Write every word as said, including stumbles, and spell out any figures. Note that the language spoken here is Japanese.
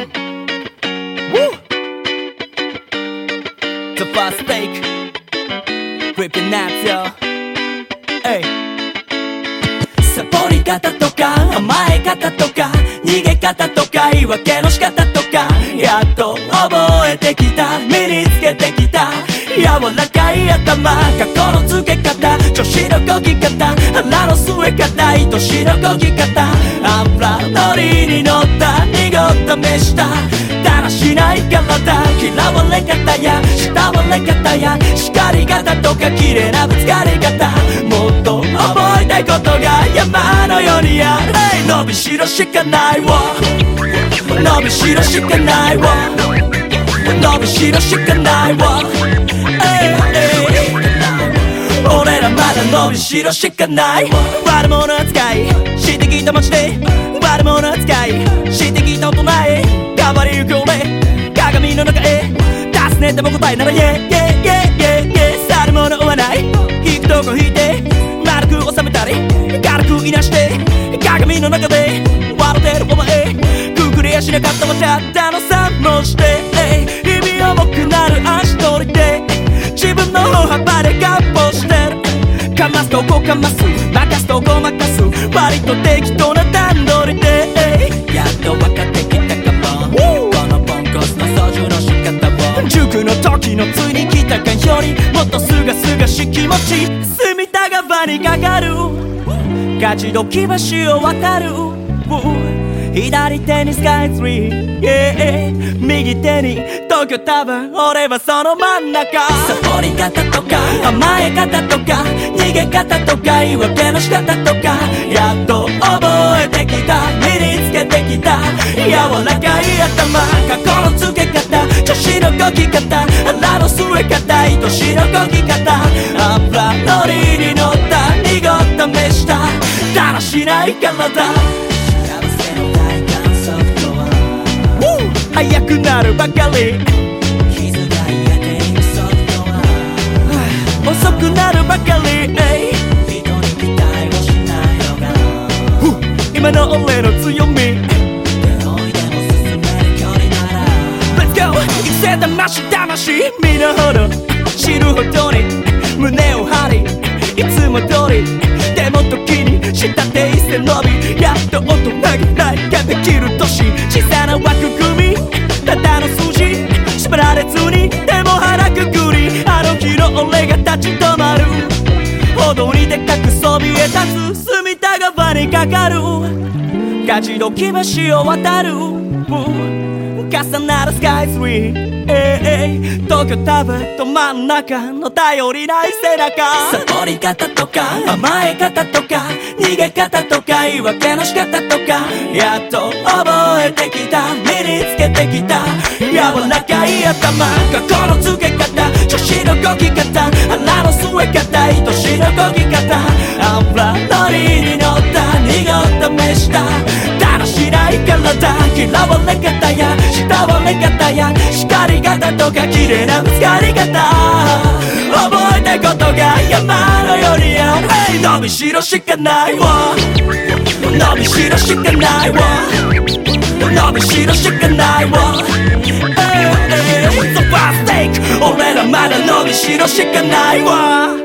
The first take Ripping nuts yo Hey サボり方とか甘え方とか逃げ方とか言い訳の仕方とかやっと覚えてきた身につけてきた柔らかい頭過去の付け方調子のこぎ方腹の据え方愛しのこぎ方油のりに乗った濁った目下だらしない体嫌われ方や慕われ方や叱り方とか綺麗なぶつかり方もっと覚えたいことが山のようにある伸びしろしかないわ伸びしろしかないわ伸びしろしかないわ俺らまだ伸びしろしかない悪者扱いしてきた街で悪者扱いしてきた大人へ変わりゆく俺鏡の中へ尋ねても答えならイェイイェイイェイイェイイェイ去るもの追わない引くとこ引いて丸く収めたり軽くいなして鏡の中で笑ってるお前くくりやしなかったもたったの三文字で意味重くなる足取りで自分の歩幅でガッポしてるかますとこかます任すとこ任す割と適当な段取りでやっと分かってきたかもこのポンコツの操縦の仕方を塾の時のついに来たかよりもっとすがすがしい気持ち隅田川にかかる勝ち時橋を渡る左手にスカイツリー、yeah、右手に東京タワー俺はその真ん中サボり方とか甘え方とか逃げ方とか言い訳の仕方とかやっと覚えてきた身につけてきた柔らかい頭過去の付け方調子のこぎ方腹の据え方愛しのこぎ方油のりに乗った濁った目下だらしない体速くなるばかり傷が癒えていくソフトは遅くなるばかり人に期待をしないのが今の俺の強み手をいでも進める距離なら Let's go 生きせ魂魂身の程知るほどに胸を張りいつも通りでも時に下手一線伸びやっと大人げないができる年小さな枠組みただの数字縛られずにでも腹くくりあの日の俺が立ち止まる歩道にでかくそびえ立つ隅田川にかかる勝ち時橋を渡る重なるスカイツリー、えー、東京タワーと真ん中の頼りない背中サボり方とか甘え方とか逃げ方とか言い訳の仕方とかやっと覚えてきた身につけてきた柔らかい頭過去の付け方調子のこぎ方腹の据え方愛しのこぎ方油のりに乗った濁った目下だらしない体嫌われ方や慕われ方や叱り方とか綺麗なぶつかり方覚えたいことが山のようにある、hey、伸びしろしかないわ伸びしろしかないわ伸びしろしかないわ、hey, hey, The first take 俺らまだ伸びしろしかないわ